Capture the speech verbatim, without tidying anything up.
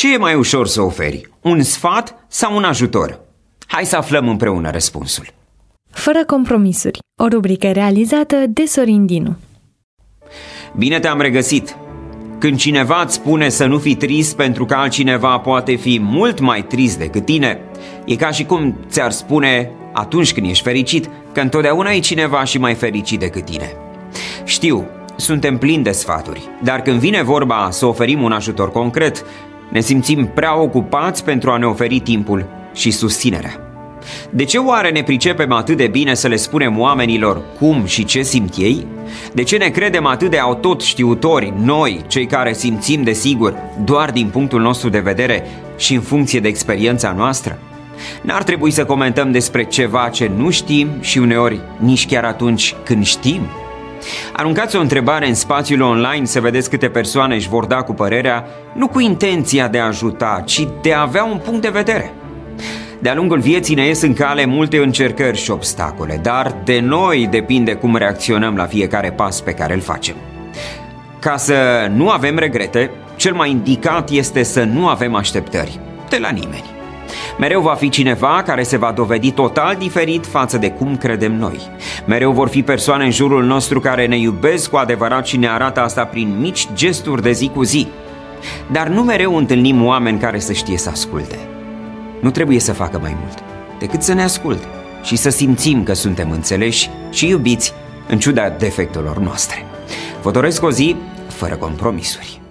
Ce e mai ușor să oferi? Un sfat sau un ajutor? Hai să aflăm împreună răspunsul. Fără compromisuri, o rubrică realizată de Sorin Dinu. Bine te-am regăsit! Când cineva îți spune să nu fii trist pentru că altcineva poate fi mult mai trist decât tine, e ca și cum ți-ar spune atunci când ești fericit că întotdeauna e cineva și mai fericit decât tine. Știu, suntem plini de sfaturi, dar când vine vorba să oferim un ajutor concret, ne simțim prea ocupați pentru a ne oferi timpul și susținerea. De ce oare ne pricepem atât de bine să le spunem oamenilor cum și ce simt ei? De ce ne credem atât de autot știutori, noi, cei care simțim de sigur doar din punctul nostru de vedere și în funcție de experiența noastră? N-ar trebui să comentăm despre ceva ce nu știm și uneori nici chiar atunci când știm? Aruncați o întrebare în spațiul online să vedeți câte persoane își vor da cu părerea, nu cu intenția de a ajuta, ci de a avea un punct de vedere. De-a lungul vieții ne ies în cale multe încercări și obstacole, dar de noi depinde cum reacționăm la fiecare pas pe care îl facem. Ca să nu avem regrete, cel mai indicat este să nu avem așteptări de la nimeni. Mereu va fi cineva care se va dovedi total diferit față de cum credem noi. Mereu vor fi persoane în jurul nostru care ne iubesc cu adevărat și ne arată asta prin mici gesturi de zi cu zi. Dar nu mereu întâlnim oameni care să știe să asculte. Nu trebuie să facă mai mult decât să ne asculte și să simțim că suntem înțeleși și iubiți în ciuda defectelor noastre. Vă doresc o zi fără compromisuri.